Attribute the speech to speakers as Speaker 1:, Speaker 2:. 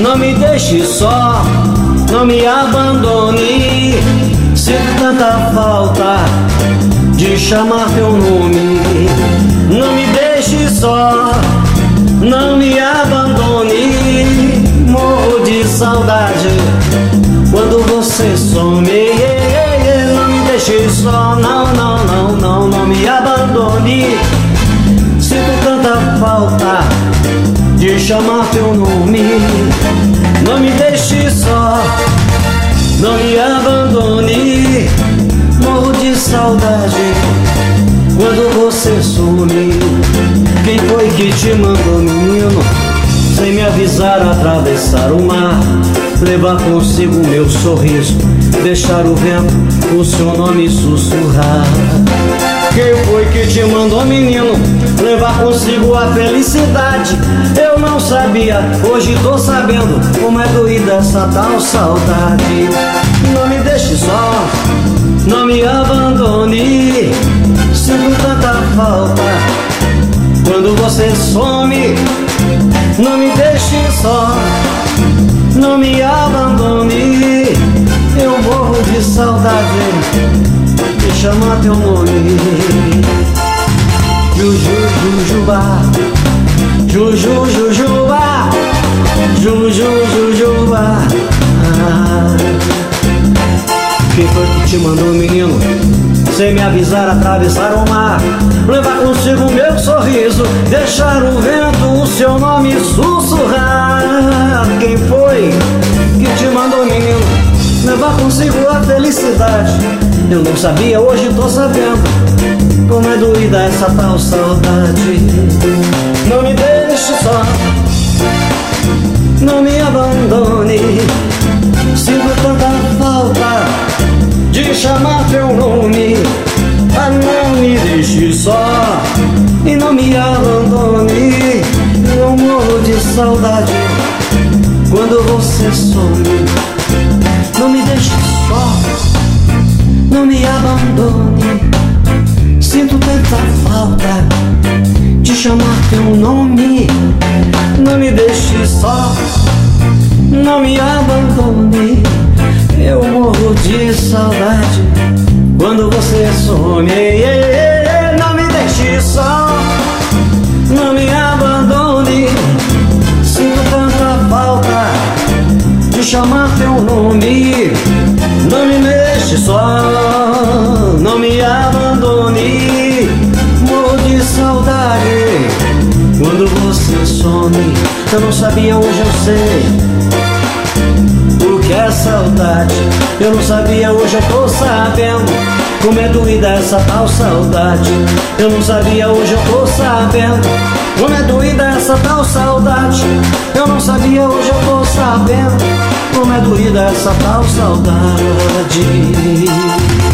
Speaker 1: Não me deixe só, não me abandone. Sinto tanta falta de chamar teu nome. Não me deixe só, não me abandone. Morro de saudade quando você some. Não me deixe só, não me abandone. Sinto tanta falta de chamar teu nome. Não me deixe só, não me abandone. Morro de saudade quando você some. Quem foi que te mandou, menino, sem me avisar, atravessar o mar, levar consigo meu sorriso, deixar o vento o seu nome sussurrar? Quem foi que te mandou, menino, levar consigo a felicidade? Eu não sabia, hoje tô sabendo como é doída essa tal saudade. Não me deixe só, não me abandone. Sinto tanta falta quando você some. Não me deixe só, não me abandone. Eu morro de saudade de chamar teu nome. Juju, Jujuba, Juju, Jujuba, Juju, Jujuba. Quem foi que te mandou, menino, sem me avisar, atravessar o mar, levar consigo meu sorriso, deixar o vento o seu nome sussurrar? Quem foi que te mandou, menino, levar consigo a felicidade? Eu não sabia, hoje tô sabendo como é doída essa tal saudade. Não me deixe só, não me abandone. Sinto tanta falta de chamar teu nome. Ah, não me deixe só e não me abandone. Eu morro de saudade quando você some. Não me deixe só, não me abandone. Sinto tanta falta de chamar teu nome. Não me deixe só, não me abandone. Eu morro de saudade quando você some. Não me deixe só, não me abandone. Sinto tanta falta de chamar teu nome. Não me deixe só, não me abandone. Morro de saudade quando você some. Eu não sabia, hoje eu sei o que é saudade. Eu não sabia, hoje eu tô sabendo como é doída essa tal saudade. Eu não sabia, hoje eu tô sabendo como é doída essa tal saudade. Eu não sabia, hoje eu tô sabendo como é doída essa tal saudade.